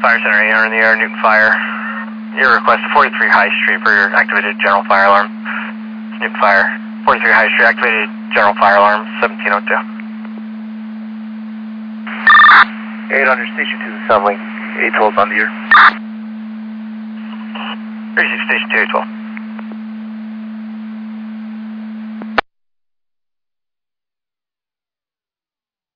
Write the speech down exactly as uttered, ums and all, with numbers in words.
Fire Center, you're in the air, Newton Fire. Your request to forty-three High Street for your activated general fire alarm. Newton Fire, forty-three High Street, activated general fire alarm, seventeen oh two. eight hundred, Station two, Sunlink, eight twelve on the air. Receive Station two, eight twelve.